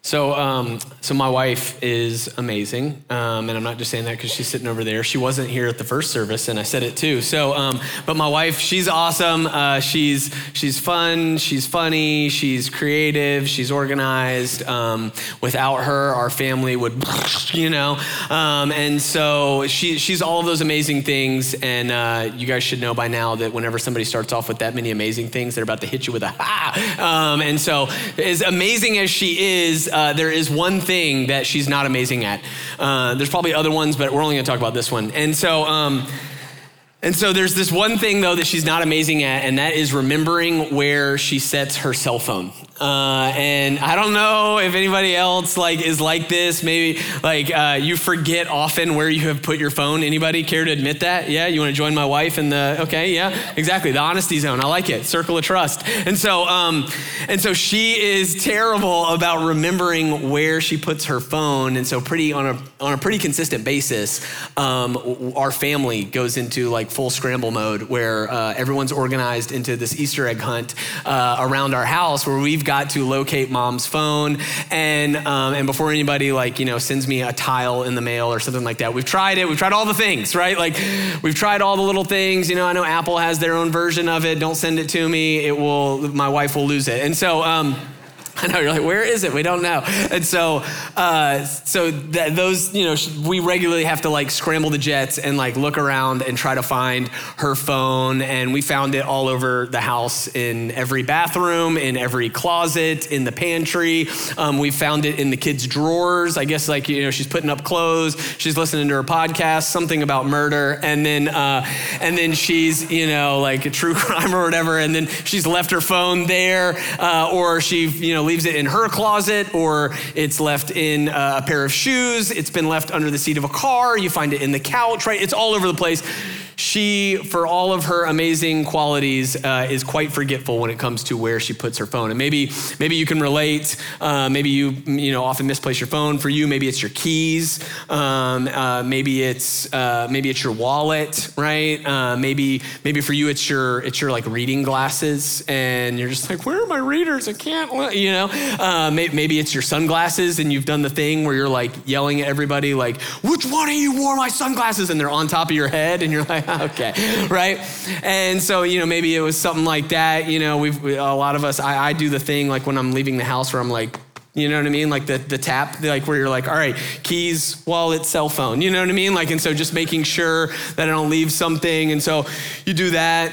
So my wife is amazing, and I'm not just saying that because she's sitting over there. She wasn't here at the first service, and I said it too. But my wife, she's awesome. She's fun. She's funny. She's creative. She's organized. Without her, our family would, And so she's all of those amazing things. And you guys should know by now that whenever somebody starts off with that many amazing things, they're about to hit you with a ha. And so, as amazing as she is. There is one thing that she's not amazing at. There's probably other ones, but we're only gonna talk about this one. And so there's this one thing though that she's not amazing at, and that is remembering where she sets her cell phone. And I don't know if anybody else is like this. Maybe you forget often where you have put your phone. Anybody care to admit that? Yeah, you want to join my wife in okay, yeah, exactly. The honesty zone. I like it. Circle of trust. And so she is terrible about remembering where she puts her phone. And so on a pretty consistent basis, our family goes into full scramble mode where everyone's organized into this Easter egg hunt around our house where we've got to locate mom's phone, and before anybody sends me a tile in the mail or something like that, we've tried it. We've tried all the things, right? We've tried all the little things. I know Apple has their own version of it. Don't send it to me. My wife will lose it. And so I know, you're like, where is it? We don't know. And so we regularly have to scramble the jets and look around and try to find her phone. And we found it all over the house, in every bathroom, in every closet, in the pantry. We found it in the kids' drawers. I guess she's putting up clothes. She's listening to her podcast, something about murder. And then she's, a true crime or whatever. And then she's left her phone there, or she, leaves it in her closet, or it's left in a pair of shoes. It's been left under the seat of a car. You find it in the couch, right? It's all over the place. She, for all of her amazing qualities, is quite forgetful when it comes to where she puts her phone. And maybe you can relate. Maybe you often misplace your phone. For you, maybe it's your keys. Maybe it's your wallet, right? Maybe for you it's your reading glasses, and you're just where are my readers? I can't, Maybe it's your sunglasses, and you've done the thing where you're yelling at everybody which one of you wore my sunglasses? And they're on top of your head, and you're like, okay, right? And so, maybe it was something like that. A lot of us, I do the thing when I'm leaving the house where I'm you know what I mean? The tap, where you're all right, keys, wallet, cell phone, you know what I mean? And so just making sure that I don't leave something. And so you do that.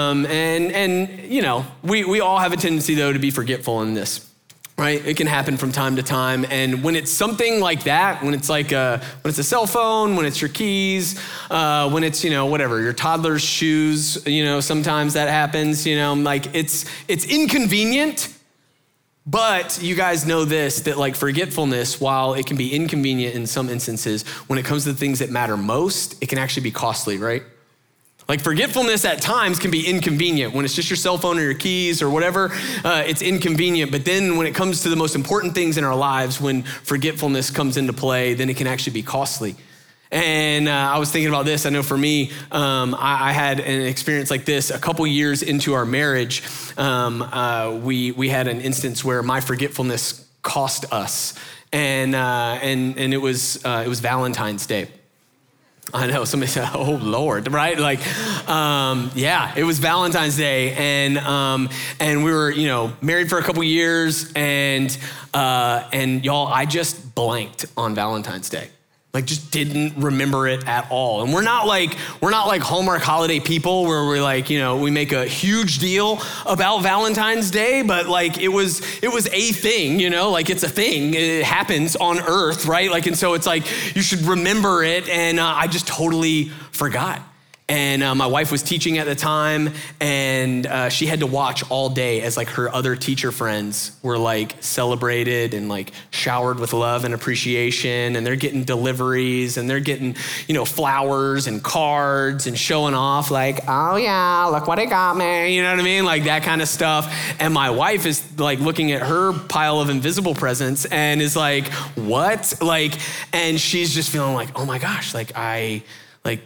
We all have a tendency though to be forgetful in this. Right? It can happen from time to time. And when it's something like that, when it's when it's a cell phone, when it's your keys, when it's, whatever, your toddler's shoes, sometimes that happens, it's inconvenient. But you guys know this, that forgetfulness, while it can be inconvenient in some instances, when it comes to the things that matter most, it can actually be costly, right? Forgetfulness at times can be inconvenient. When it's just your cell phone or your keys or whatever, it's inconvenient. But then when it comes to the most important things in our lives, when forgetfulness comes into play, then it can actually be costly. And I was thinking about this. I know for me, I had an experience like this a couple years into our marriage. We had an instance where my forgetfulness cost us, and it was Valentine's Day. I know, somebody said, oh Lord, right? It was Valentine's Day, and we were, married for a couple years, and y'all, I just blanked on Valentine's Day. Just didn't remember it at all. And we're not like Hallmark holiday people where we're we make a huge deal about Valentine's Day, but it was a thing, it's a thing. It happens on earth, right? And so it's you should remember it. And I just totally forgot. And my wife was teaching at the time, and she had to watch all day as her other teacher friends were celebrated and showered with love and appreciation, and they're getting deliveries, and they're getting flowers and cards and showing off oh yeah, look what I got me, you know what I mean, that kind of stuff. And my wife is looking at her pile of invisible presents and is what, and she's just feeling oh my gosh,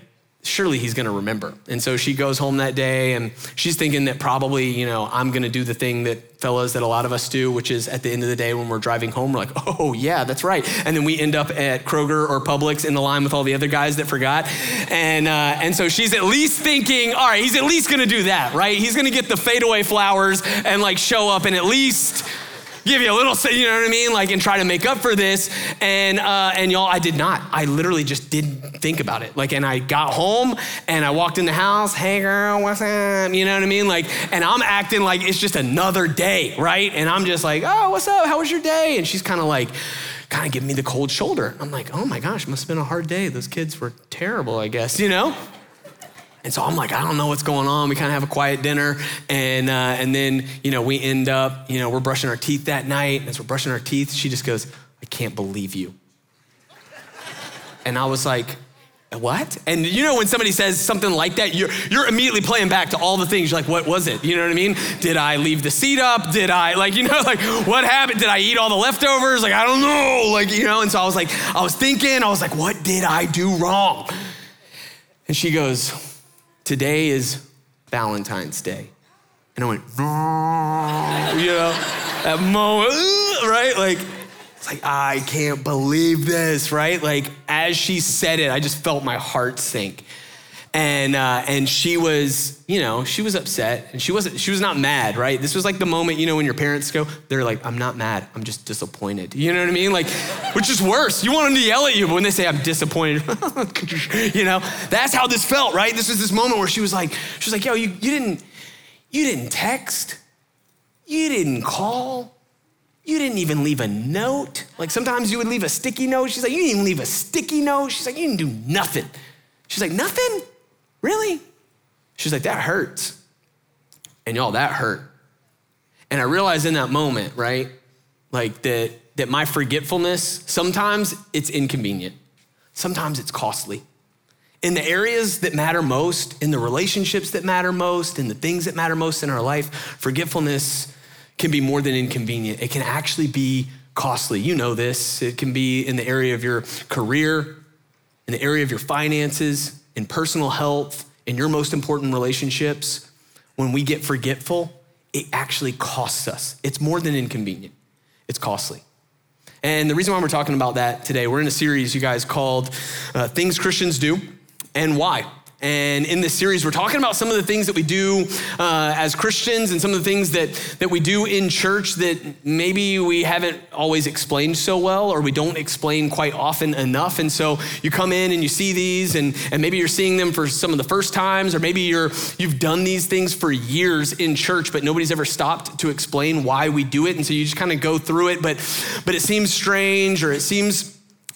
surely he's gonna remember. And so she goes home that day and she's thinking that probably, I'm gonna do the thing that a lot of us do, which is at the end of the day when we're driving home, we're like, oh yeah, that's right. And then we end up at Kroger or Publix in the line with all the other guys that forgot. And so she's at least thinking, all right, he's at least gonna do that, right? He's gonna get the fadeaway flowers and like show up and at least give you a little, you know what I mean? Like, and try to make up for this. And y'all, I did not. I literally just didn't think about it. Like, and I got home and I walked in the house, hey girl, what's up? You know what I mean? Like, and I'm acting like it's just another day, right? And I'm just like, oh, what's up? How was your day? And she's kind of giving me the cold shoulder. I'm like, oh my gosh, must have been a hard day. Those kids were terrible, I guess, And so I'm like, I don't know what's going on. We kind of have a quiet dinner. And then, we end up, we're brushing our teeth that night. And as we're brushing our teeth, she just goes, I can't believe you. And I was like, what? And when somebody says something like that, you're immediately playing back to all the things. You're like, what was it? You know what I mean? Did I leave the seat up? Did I what happened? Did I eat all the leftovers? Like, I don't know. And so I was thinking, what did I do wrong? And she goes, today is Valentine's Day. And I went, that moment, right? Like, it's like, I can't believe this, right? Like, as she said it, I just felt my heart sink. And she was, she was upset and she was not mad, right? This was like the moment, when your parents go, they're like, I'm not mad, I'm just disappointed. You know what I mean? Like, which is worse. You want them to yell at you, but when they say I'm disappointed, that's how this felt, right? This was this moment where she was like, yo, you didn't text, you didn't call, you didn't even leave a note. Like sometimes you would leave a sticky note. She's like, you didn't even leave a sticky note. She's like, you didn't do nothing. She's like, nothing? Really? She's like, that hurts. And y'all, that hurt. And I realized in that moment, right, like that my forgetfulness, sometimes it's inconvenient. Sometimes it's costly. In the areas that matter most, in the relationships that matter most, in the things that matter most in our life, forgetfulness can be more than inconvenient. It can actually be costly. You know this. It can be in the area of your career, in the area of your finances, in personal health, in your most important relationships. When we get forgetful, it actually costs us. It's more than inconvenient. It's costly. And the reason why we're talking about that today, we're in a series, you guys, called Things Christians Do and Why. And in this series, we're talking about some of the things that we do as Christians and some of the things that we do in church that maybe we haven't always explained so well, or we don't explain quite often enough. And so you come in and you see these and maybe you're seeing them for some of the first times, or maybe you've done these things for years in church, but nobody's ever stopped to explain why we do it. And so you just kind of go through it, but it seems strange, or it seems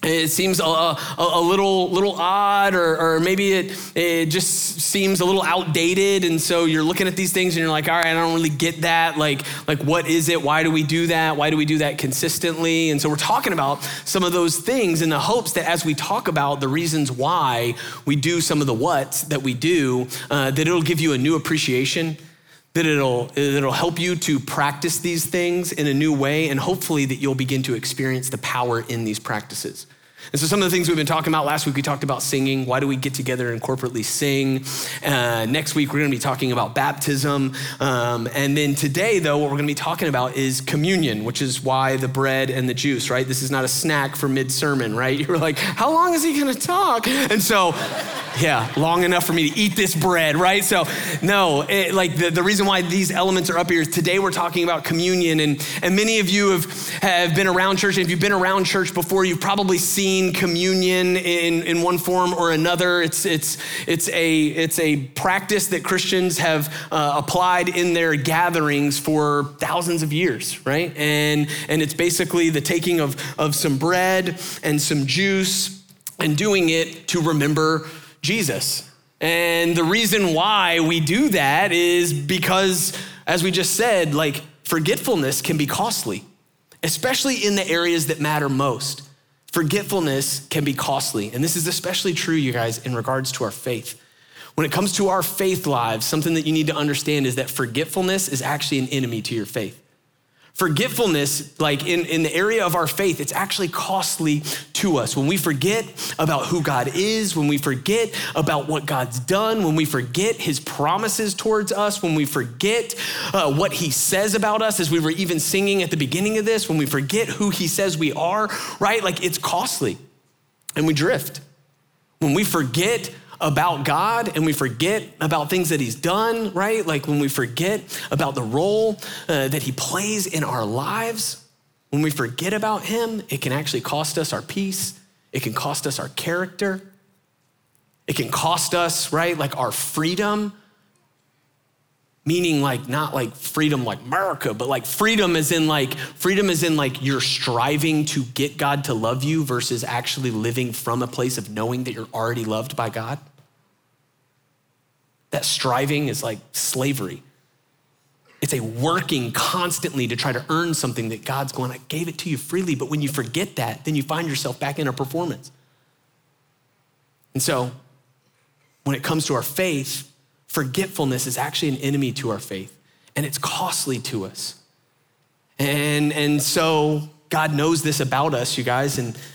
a little odd, or maybe it just seems a little outdated. And so you're looking at these things and you're like, all right, I don't really get that. Like what is it? Why do we do that? Why do we do that consistently? And so we're talking about some of those things in the hopes that as we talk about the reasons why we do some of the whats that we do, that it'll give you a new appreciation, that it'll help you to practice these things in a new way, and hopefully that you'll begin to experience the power in these practices. And so some of the things we've been talking about, last week we talked about singing. Why do we get together and corporately sing? Next week we're gonna be talking about baptism. And then today though, what we're gonna be talking about is communion, which is why the bread and the juice, right? This is not a snack for mid-sermon, right? You were like, how long is he gonna talk? And so, yeah, long enough for me to eat this bread, right? So no, the reason why these elements are up here is today we're talking about communion, and many of you have been around church, and if you've been around church before, you've probably seen communion in one form or another. It's a practice that Christians have applied in their gatherings for thousands of years, right? And it's basically the taking of some bread and some juice and doing it to remember Jesus. And the reason why we do that is because, as we just said, like forgetfulness can be costly, especially in the areas that matter most. Forgetfulness can be costly. And this is especially true, you guys, in regards to our faith. When it comes to our faith lives, something that you need to understand is that forgetfulness is actually an enemy to your faith. Forgetfulness, like in the area of our faith, it's actually costly to us. When we forget about who God is, when we forget about what God's done, when we forget his promises towards us, when we forget what he says about us, as we were even singing at the beginning of this, when we forget who he says we are, right? Like it's costly and we drift. When we forget about God and we forget about things that he's done, right? Like when we forget about the role that he plays in our lives, when we forget about him, it can actually cost us our peace. It can cost us our character. It can cost us, right? Like our freedom, meaning like not like freedom like America, but like freedom is in like you're striving to get God to love you versus actually living from a place of knowing that you're already loved by God. That striving is like slavery. It's a working constantly to try to earn something that God's going, I gave it to you freely. But when you forget that, then you find yourself back in a performance. And so when it comes to our faith, forgetfulness is actually an enemy to our faith, and it's costly to us. And so God knows this about us, you guys,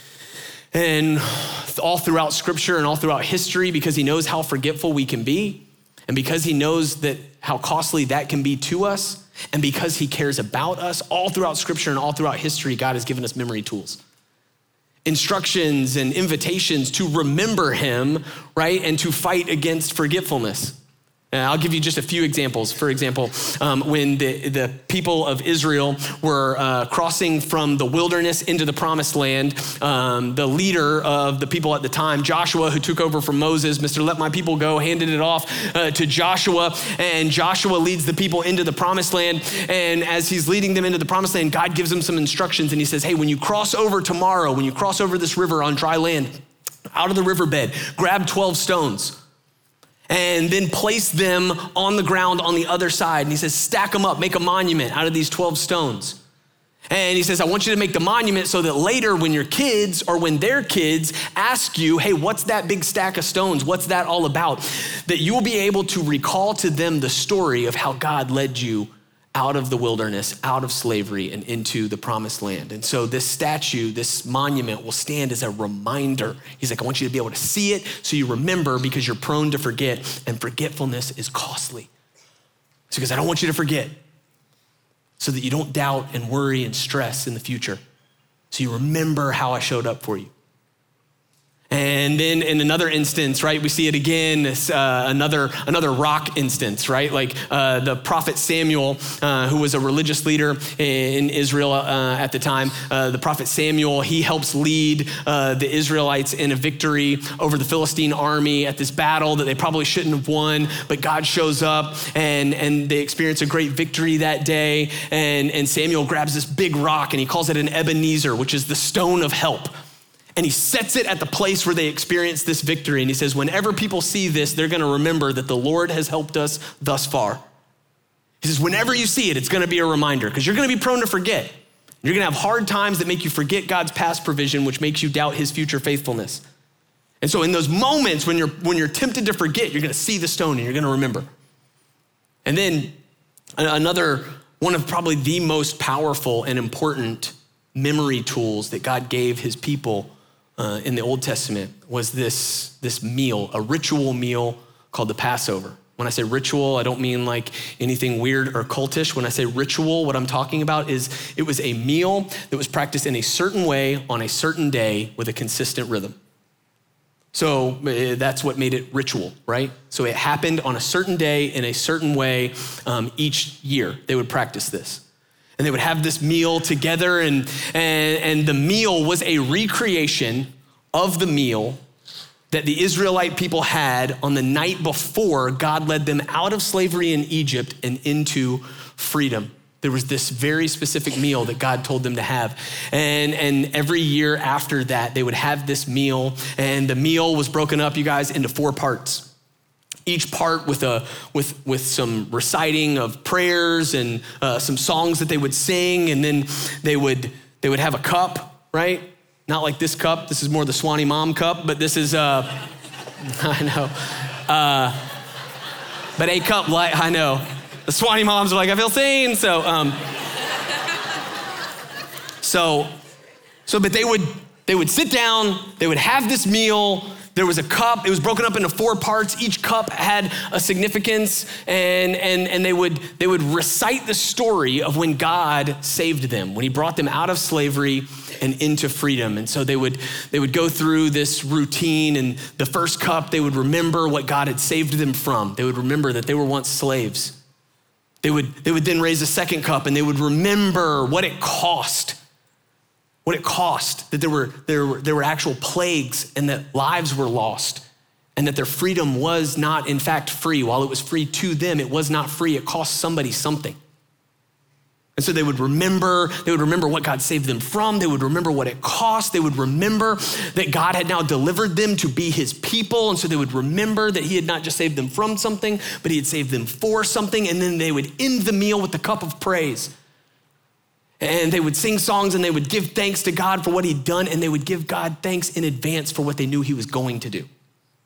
and all throughout scripture and all throughout history, because he knows how forgetful we can be, and because he knows that how costly that can be to us, and because he cares about us, all throughout scripture and all throughout history, God has given us memory tools, instructions and invitations to remember him, right? And to fight against forgetfulness. I'll give you just a few examples. For example, when the people of Israel were crossing from the wilderness into the promised land, the leader of the people at the time, Joshua, who took over from Moses, Mr. Let my people go, handed it off to Joshua, and Joshua leads the people into the promised land. And as he's leading them into the promised land, God gives them some instructions, and he says, hey, when you cross over tomorrow, when you cross over this river on dry land, out of the riverbed, grab 12 stones. And then place them on the ground on the other side. And he says, stack them up, make a monument out of these 12 stones. And he says, I want you to make the monument so that later when your kids or when their kids ask you, hey, what's that big stack of stones? What's that all about? That you will be able to recall to them the story of how God led you out of the wilderness, out of slavery, and into the promised land. And so this statue, this monument will stand as a reminder. He's like, I want you to be able to see it so you remember, because you're prone to forget, and forgetfulness is costly. So because I don't want you to forget, so that you don't doubt and worry and stress in the future. So you remember how I showed up for you. And then in another instance, right, we see it again, another rock instance, right? Like the prophet Samuel, who was a religious leader in Israel at the time. The prophet Samuel, he helps lead the Israelites in a victory over the Philistine army at this battle that they probably shouldn't have won, but God shows up and they experience a great victory that day. And Samuel grabs this big rock and he calls it an Ebenezer, which is the stone of help. And he sets it at the place where they experience this victory. And he says, whenever people see this, they're gonna remember that the Lord has helped us thus far. He says, whenever you see it, it's gonna be a reminder, because you're gonna be prone to forget. You're gonna have hard times that make you forget God's past provision, which makes you doubt his future faithfulness. And so in those moments when you're tempted to forget, you're gonna see the stone and you're gonna remember. And then another, one of probably the most powerful and important memory tools that God gave his people in the Old Testament was this meal, a ritual meal called the Passover. When I say ritual, I don't mean like anything weird or cultish. When I say ritual, what I'm talking about is it was a meal that was practiced in a certain way on a certain day with a consistent rhythm. So that's what made it ritual, right? So it happened on a certain day in a certain way each year. They would practice this. And they would have this meal together, and the meal was a recreation of the meal that the Israelite people had on the night before God led them out of slavery in Egypt and into freedom. There was this very specific meal that God told them to have. And every year after that, they would have this meal, and the meal was broken up, you guys, into 4 parts. Each part with some reciting of prayers and some songs that they would sing, and then they would have a cup, right? Not like this cup. This is more the Swanee Mom cup, but this is I know, but a cup like I know the Swanee Moms are like, I feel seen. So But they would sit down, they would have this meal. There was a cup, it was broken up into 4 parts. Each cup had a significance, and they would recite the story of when God saved them, when he brought them out of slavery and into freedom. And so they would go through this routine, and the first cup, they would remember what God had saved them from. They would remember that they were once slaves. They would then raise a second cup, and they would remember what it cost. What it cost, that there were actual plagues and that lives were lost and that their freedom was not in fact free. While it was free to them, it was not free. It cost somebody something. And so they would remember what God saved them from. They would remember what it cost. They would remember that God had now delivered them to be his people. And so they would remember that he had not just saved them from something, but he had saved them for something. And then they would end the meal with the cup of praise. And they would sing songs and they would give thanks to God for what he'd done, and they would give God thanks in advance for what they knew he was going to do.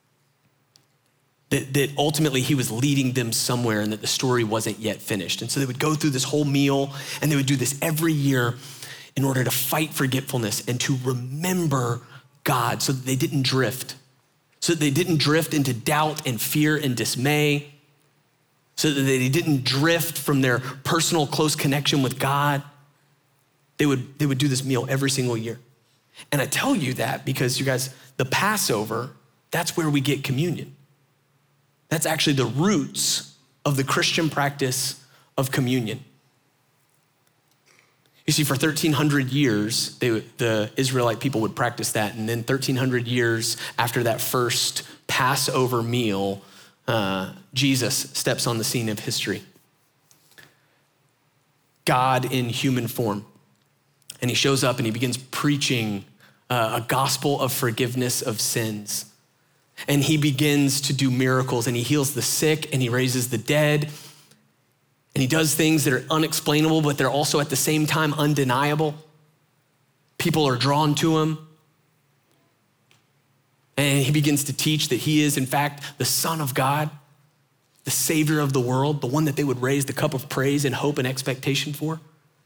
That ultimately he was leading them somewhere and that the story wasn't yet finished. And so they would go through this whole meal, and they would do this every year in order to fight forgetfulness and to remember God so that they didn't drift. So that they didn't drift into doubt and fear and dismay. So that they didn't drift from their personal close connection with God. They would do this meal every single year. And I tell you that because, you guys, the Passover, that's where we get communion. That's actually the roots of the Christian practice of communion. You see, for 1,300 years, the Israelite people would practice that. And then 1,300 years after that first Passover meal, Jesus steps on the scene of history. God in human form. And he shows up and he begins preaching a gospel of forgiveness of sins. And he begins to do miracles, and he heals the sick, and he raises the dead. And he does things that are unexplainable, but they're also at the same time undeniable. People are drawn to him. And he begins to teach that he is, in fact, the Son of God, the Savior of the world, the one that they would raise the cup of praise and hope and expectation for.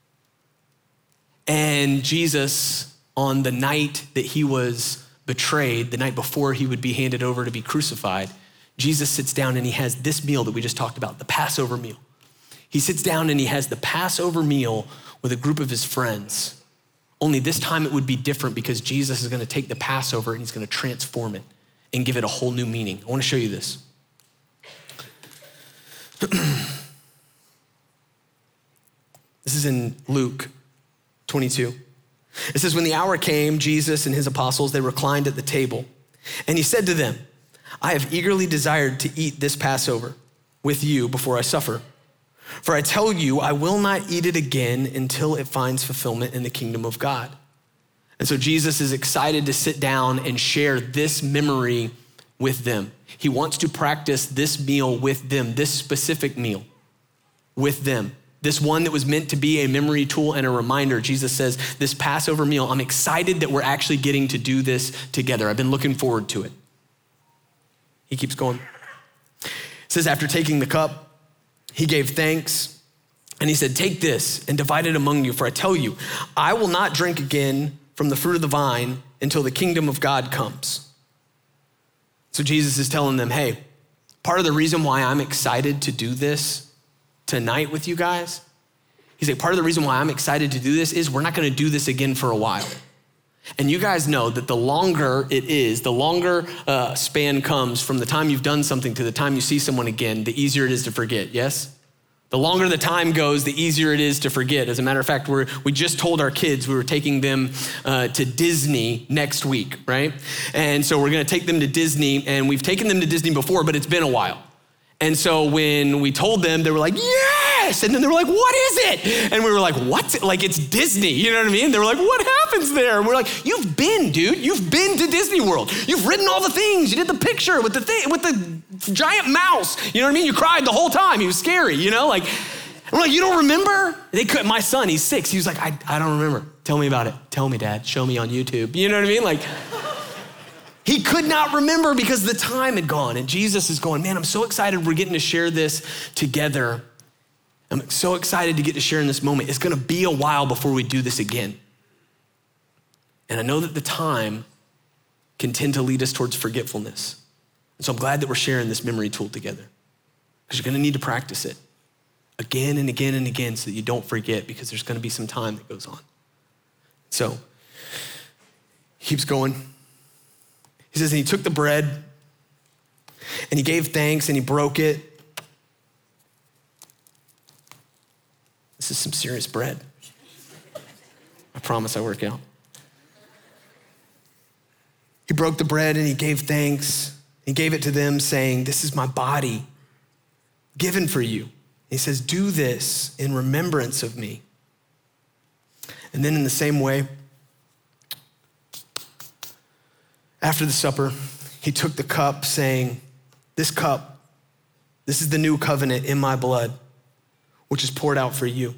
And Jesus, on the night that he was betrayed, the night before he would be handed over to be crucified, Jesus sits down and he has this meal that we just talked about, the Passover meal. He sits down and he has the Passover meal with a group of his friends. Only this time it would be different because Jesus is going to take the Passover and he's going to transform it and give it a whole new meaning. I want to show you this. This is in Luke 22. It says, when the hour came, Jesus and his apostles, they reclined at the table. And he said to them, I have eagerly desired to eat this Passover with you before I suffer. For I tell you, I will not eat it again until it finds fulfillment in the kingdom of God. And so Jesus is excited to sit down and share this memory with them. He wants to practice this meal with them, this specific meal with them. This one that was meant to be a memory tool and a reminder. Jesus says, this Passover meal, I'm excited that we're actually getting to do this together. I've been looking forward to it. He keeps going. It says, after taking the cup, he gave thanks and he said, take this and divide it among you. For I tell you, I will not drink again from the fruit of the vine until the kingdom of God comes. So Jesus is telling them, hey, part of the reason why I'm excited to do this tonight with you guys, he's like, part of the reason why I'm excited to do this is we're not going to do this again for a while. And you guys know that the longer it is, the longer span comes from the time you've done something to the time you see someone again, the easier it is to forget, yes? The longer the time goes, the easier it is to forget. As a matter of fact, we just told our kids we were taking them to Disney next week, right? And so we're going to take them to Disney, and we've taken them to Disney before, but it's been a while. And so when we told them, they were like, yes! And then they were like, what is it? And we were like, what? Like, it's Disney, you know what I mean? They were like, what happens there? And we're like, you've been, dude. You've been to Disney World. You've written all the things. You did the picture with the giant mouse. You know what I mean? You cried the whole time. He was scary, you know? Like, we're like, you don't remember? My son, he's 6. He was like, I don't remember. Tell me about it. Tell me, Dad. Show me on YouTube. You know what I mean? Like, he could not remember because the time had gone. And Jesus is going, man, I'm so excited we're getting to share this together. I'm so excited to get to share in this moment. It's going to be a while before we do this again. And I know that the time can tend to lead us towards forgetfulness. And so I'm glad that we're sharing this memory tool together, because you're gonna need to practice it again and again and again so that you don't forget, because there's gonna be some time that goes on. So he keeps going. He says, and he took the bread and he gave thanks and he broke it. This is some serious bread. I promise I work out. He broke the bread and he gave thanks. He gave it to them saying, this is my body given for you. He says, do this in remembrance of me. And then in the same way, after the supper, he took the cup saying, this cup, this is the new covenant in my blood, which is poured out for you.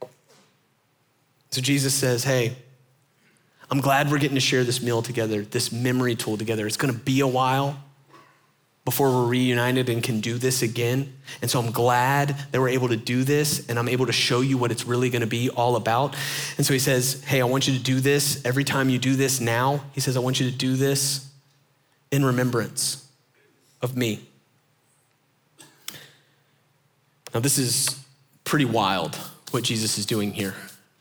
So Jesus says, hey, I'm glad we're getting to share this meal together, this memory tool together. It's gonna be a while before we're reunited and can do this again. And so I'm glad that we're able to do this, and I'm able to show you what it's really gonna be all about. And so he says, hey, I want you to do this every time you do this now. He says, I want you to do this in remembrance of me. Now this is pretty wild what Jesus is doing here.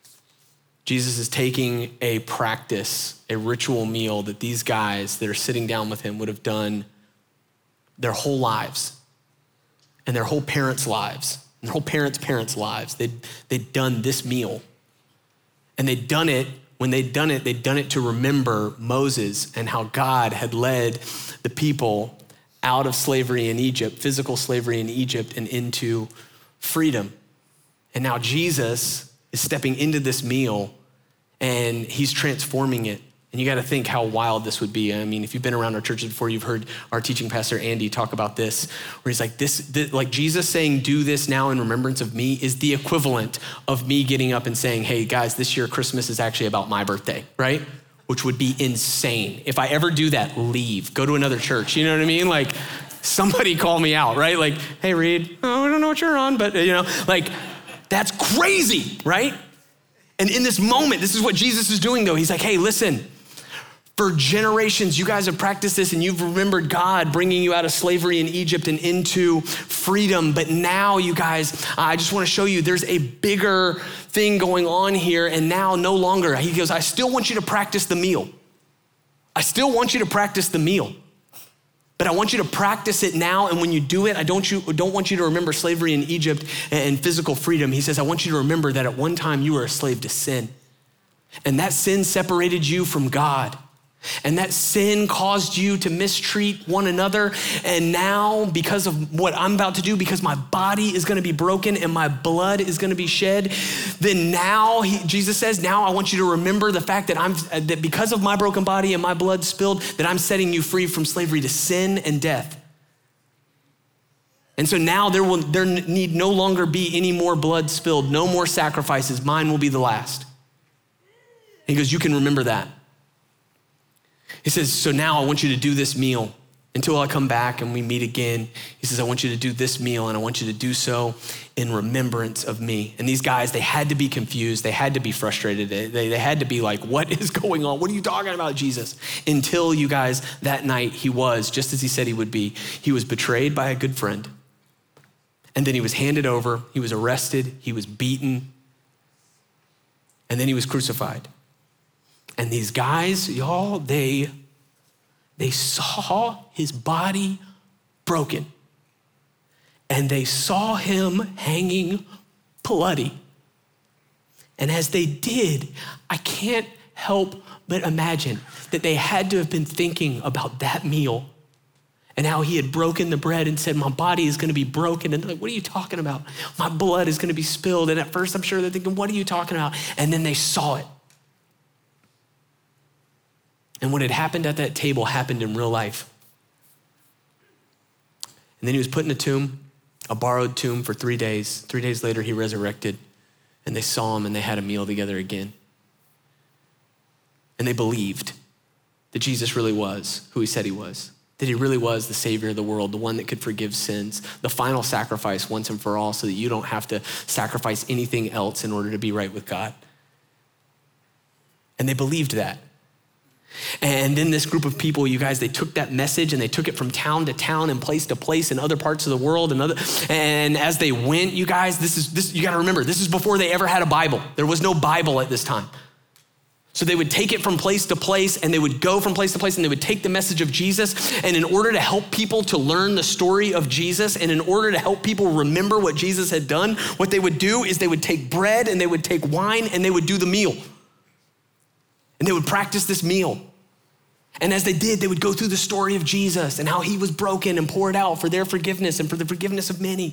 Jesus is taking a practice, a ritual meal that these guys that are sitting down with him would have done their whole lives and their whole parents' lives, and their whole parents' lives. They'd done this meal. And they'd done it to remember Moses and how God had led the people out of slavery in Egypt, physical slavery in Egypt, and into freedom. And now Jesus is stepping into this meal and he's transforming it. And you got to think how wild this would be. I mean, if you've been around our churches before, you've heard our teaching pastor, Andy, talk about this, where he's like, this like Jesus saying, do this now in remembrance of me is the equivalent of me getting up and saying, hey guys, this year Christmas is actually about my birthday, right? Which would be insane. If I ever do that, leave, go to another church. You know what I mean? Like somebody call me out, right? Like, hey Reed, oh, I don't know what you're on, but like that's crazy, right? And in this moment, this is what Jesus is doing though. He's like, hey, listen, for generations, you guys have practiced this and you've remembered God bringing you out of slavery in Egypt and into freedom. But now you guys, I just want to show you there's a bigger thing going on here. And now no longer, he goes, I still want you to practice the meal. I still want you to practice the meal. But I want you to practice it now. And when you do it, I don't want you to remember slavery in Egypt and physical freedom. He says, I want you to remember that at one time you were a slave to sin. And that sin separated you from God. And that sin caused you to mistreat one another. And now, because of what I'm about to do, because my body is gonna be broken and my blood is gonna be shed, then now, Jesus says, now I want you to remember the fact that because of my broken body and my blood spilled, that I'm setting you free from slavery to sin and death. And so now there need no longer be any more blood spilled, no more sacrifices. Mine will be the last. He goes, you can remember that. He says, so now I want you to do this meal until I come back and we meet again. He says, I want you to do this meal and I want you to do so in remembrance of me. And these guys, they had to be confused. They had to be frustrated. They had to be like, what is going on? What are you talking about, Jesus? Until you guys, that night he was, just as he said he would be. He was betrayed by a good friend. And then he was handed over. He was arrested. He was beaten. And then he was crucified. And these guys, y'all, they saw his body broken. And they saw him hanging bloody. And as they did, I can't help but imagine that they had to have been thinking about that meal and how he had broken the bread and said, my body is gonna be broken. And they're like, what are you talking about? My blood is gonna be spilled. And at first I'm sure they're thinking, what are you talking about? And then they saw it. And what had happened at that table happened in real life. And then he was put in a tomb, a borrowed tomb for 3 days. 3 days later, he resurrected and they saw him and they had a meal together again. And they believed that Jesus really was who he said he was, that he really was the savior of the world, the one that could forgive sins, the final sacrifice once and for all so that you don't have to sacrifice anything else in order to be right with God. And they believed that. And then this group of people, you guys, they took that message and they took it from town to town and place to place in other parts of the world. And as they went, you guys, this you got to remember, this is before they ever had a Bible. There was no Bible at this time. So they would take it from place to place and they would go from place to place and they would take the message of Jesus. And in order to help people to learn the story of Jesus and in order to help people remember what Jesus had done, what they would do is they would take bread and they would take wine and they would do the meal. And they would practice this meal. And as they did, they would go through the story of Jesus and how he was broken and poured out for their forgiveness and for the forgiveness of many.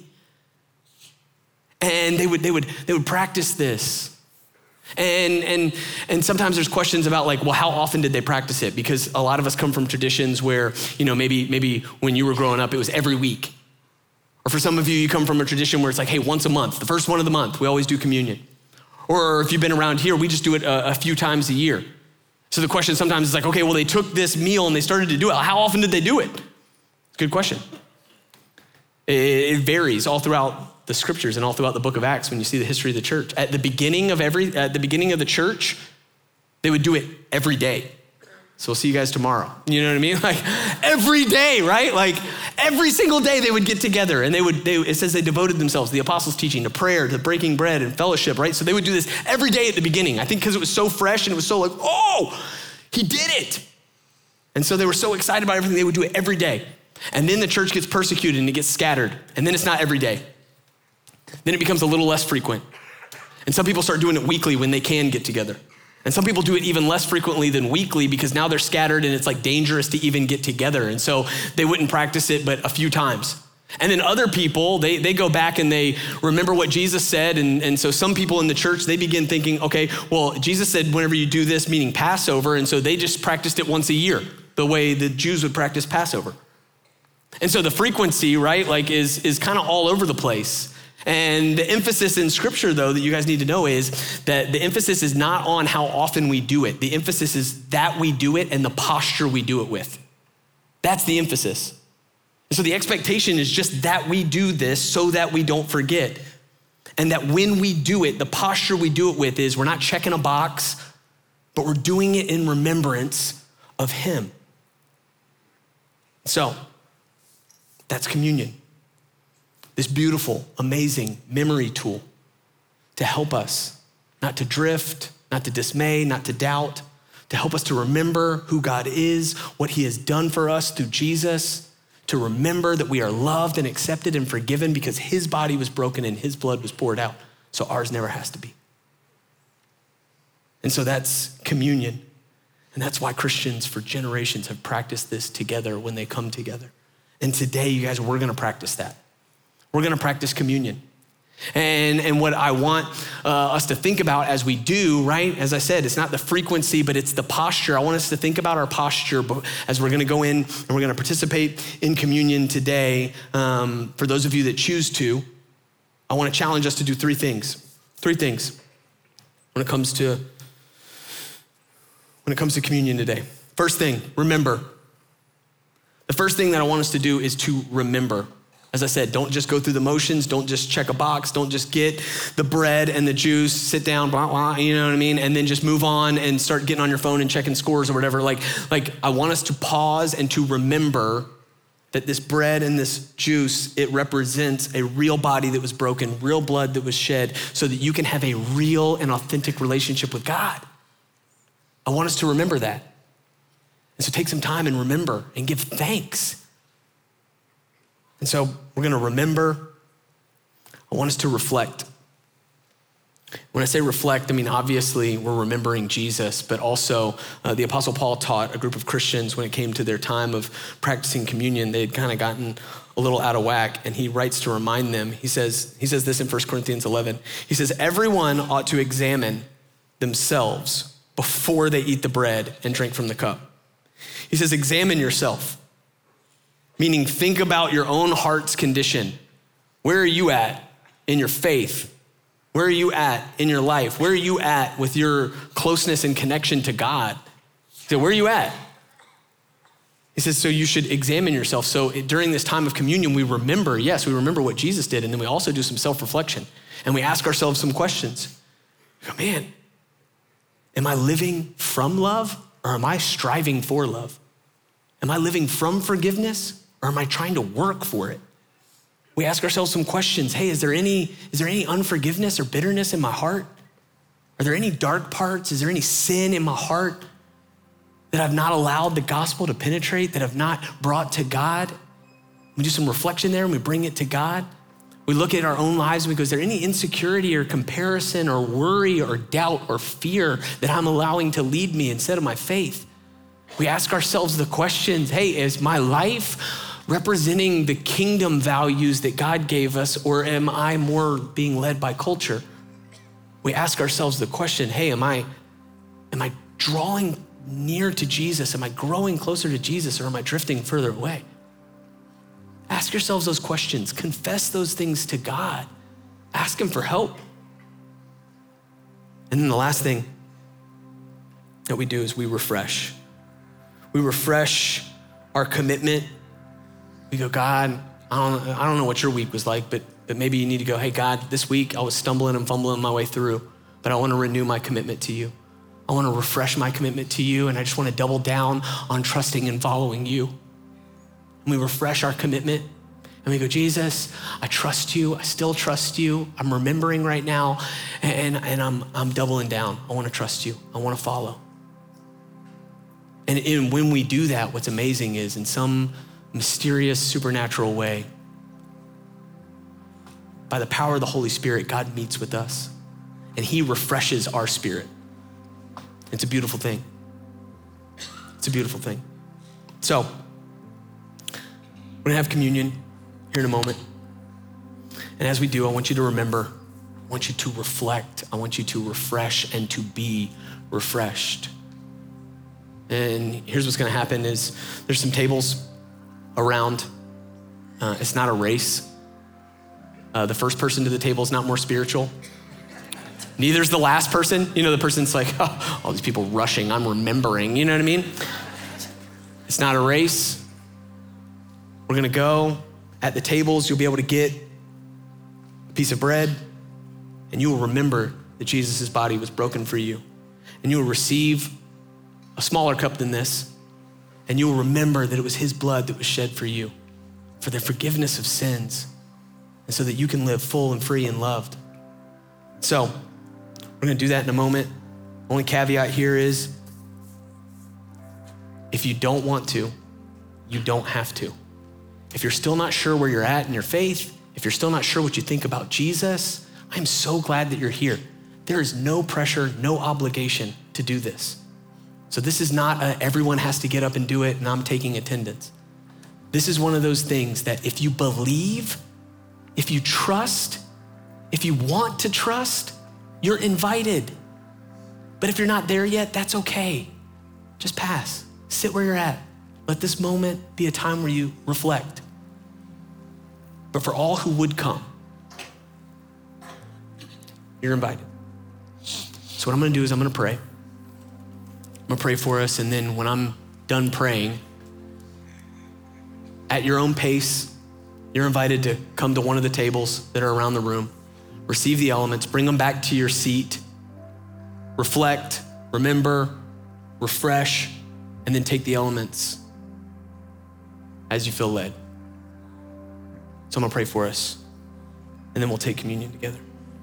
And they would practice this. And sometimes there's questions about like, well, how often did they practice it? Because a lot of us come from traditions where, maybe when you were growing up, it was every week. Or for some of you, you come from a tradition where it's like, hey, once a month, the first one of the month, we always do communion. Or if you've been around here, we just do it a few times a year. So the question sometimes is like, okay, well, they took this meal and they started to do it. How often did they do it? Good question. It varies all throughout the scriptures and all throughout the book of Acts when you see the history of the church. At the beginning of the church, they would do it every day. So we'll see you guys tomorrow. You know what I mean? Like every day, right? Like every single day they would get together and it says they devoted themselves to the apostles' teaching, to prayer, to breaking bread and fellowship, right? So they would do this every day at the beginning. I think because it was so fresh and it was so like, oh, he did it. And so they were so excited about everything, they would do it every day. And then the church gets persecuted and it gets scattered. And then it's not every day. Then it becomes a little less frequent. And some people start doing it weekly when they can get together. And some people do it even less frequently than weekly because now they're scattered and it's like dangerous to even get together. And so they wouldn't practice it but a few times. And then other people, they go back and they remember what Jesus said. And so some people in the church, they begin thinking, okay, well, Jesus said whenever you do this, meaning Passover. And so they just practiced it once a year, the way the Jews would practice Passover. And so the frequency, right, like is kind of all over the place. And the emphasis in scripture, though, that you guys need to know is that the emphasis is not on how often we do it. The emphasis is that we do it and the posture we do it with. That's the emphasis. And so the expectation is just that we do this so that we don't forget. And that when we do it, the posture we do it with is we're not checking a box, but we're doing it in remembrance of him. So that's communion. This beautiful, amazing memory tool to help us not to drift, not to dismay, not to doubt, to help us to remember who God is, what he has done for us through Jesus, to remember that we are loved and accepted and forgiven because his body was broken and his blood was poured out, so ours never has to be. And so that's communion. And that's why Christians for generations have practiced this together when they come together. And today, you guys, we're gonna practice that. We're gonna practice communion. And what I want us to think about as we do, right? As I said, it's not the frequency, but it's the posture. I want us to think about our posture as we're gonna go in and we're gonna participate in communion today. For those of you that choose to, I wanna challenge us to do three things when it comes to communion today. First thing, remember. The first thing that I want us to do is to remember. As I said, don't just go through the motions. Don't just check a box. Don't just get the bread and the juice, sit down, blah, blah, you know what I mean? And then just move on and start getting on your phone and checking scores or whatever. Like I want us to pause and to remember that this bread and this juice, it represents a real body that was broken, real blood that was shed so that you can have a real and authentic relationship with God. I want us to remember that. And so take some time and remember and give thanks. And so we're gonna remember. I want us to reflect. When I say reflect, I mean, obviously we're remembering Jesus, but also the Apostle Paul taught a group of Christians when it came to their time of practicing communion, they had kind of gotten a little out of whack, and he writes to remind them. He says this in 1 Corinthians 11. He says, everyone ought to examine themselves before they eat the bread and drink from the cup. He says, examine yourself. Meaning think about your own heart's condition. Where are you at in your faith? Where are you at in your life? Where are you at with your closeness and connection to God? So where are you at? He says, so you should examine yourself. So during this time of communion, we remember what Jesus did, and then we also do some self-reflection. And we ask ourselves some questions. We go, man, am I living from love or am I striving for love? Am I living from forgiveness, or am I trying to work for it? We ask ourselves some questions. Hey, is there any unforgiveness or bitterness in my heart? Are there any dark parts? Is there any sin in my heart that I've not allowed the gospel to penetrate, that I've not brought to God? We do some reflection there and we bring it to God. We look at our own lives and we go, is there any insecurity or comparison or worry or doubt or fear that I'm allowing to lead me instead of my faith? We ask ourselves the questions, hey, is my life representing the kingdom values that God gave us, or am I more being led by culture? We ask ourselves the question, hey, am I drawing near to Jesus? Am I growing closer to Jesus, or am I drifting further away? Ask yourselves those questions. Confess those things to God. Ask him for help. And then the last thing that we do is we refresh. We refresh our commitment. We go, God, I don't know what your week was like, but maybe you need to go, hey, God, this week I was stumbling and fumbling my way through, but I want to renew my commitment to you. I want to refresh my commitment to you, and I just want to double down on trusting and following you. And we refresh our commitment, and we go, Jesus, I trust you. I still trust you. I'm remembering right now, and I'm doubling down. I want to trust you. I want to follow. And when we do that, what's amazing is in some mysterious, supernatural way, by the power of the Holy Spirit, God meets with us, and he refreshes our spirit. It's a beautiful thing. It's a beautiful thing. So, we're gonna have communion here in a moment. And as we do, I want you to remember, I want you to reflect, I want you to refresh and to be refreshed. And here's what's gonna happen is there's some tables around. It's not a race. The first person to the table is not more spiritual. Neither is the last person. You know, the person's like, oh, all these people rushing, I'm remembering, you know what I mean? It's not a race. We're gonna go at the tables, you'll be able to get a piece of bread, and you will remember that Jesus' body was broken for you. And you will receive a smaller cup than this, and you will remember that it was his blood that was shed for you, for the forgiveness of sins, and so that you can live full and free and loved. So, we're gonna do that in a moment. Only caveat here is, if you don't want to, you don't have to. If you're still not sure where you're at in your faith, if you're still not sure what you think about Jesus, I'm so glad that you're here. There is no pressure, no obligation to do this. So this is not everyone has to get up and do it and I'm taking attendance. This is one of those things that if you believe, if you trust, if you want to trust, you're invited. But if you're not there yet, that's okay. Just pass, sit where you're at. Let this moment be a time where you reflect. But for all who would come, you're invited. So what I'm gonna do is I'm gonna pray. I'm gonna pray for us, and then when I'm done praying, at your own pace, you're invited to come to one of the tables that are around the room, receive the elements, bring them back to your seat, reflect, remember, refresh, and then take the elements as you feel led. So I'm gonna pray for us, and then we'll take communion together.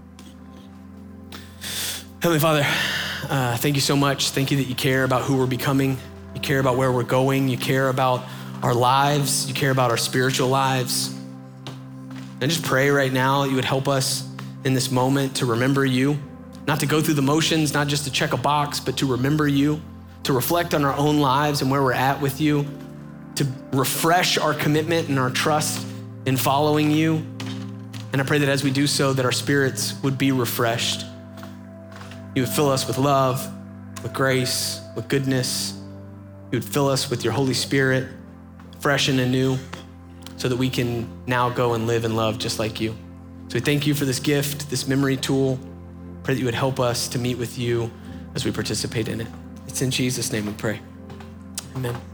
Heavenly Father, thank you so much. Thank you that you care about who we're becoming. You care about where we're going. You care about our lives. You care about our spiritual lives. And just pray right now that you would help us in this moment to remember you, not to go through the motions, not just to check a box, but to remember you, to reflect on our own lives and where we're at with you, to refresh our commitment and our trust in following you. And I pray that as we do so, that our spirits would be refreshed. You would fill us with love, with grace, with goodness. You would fill us with your Holy Spirit, fresh and anew, so that we can now go and live and love just like you. So we thank you for this gift, this memory tool. Pray that you would help us to meet with you as we participate in it. It's in Jesus' name we pray. Amen.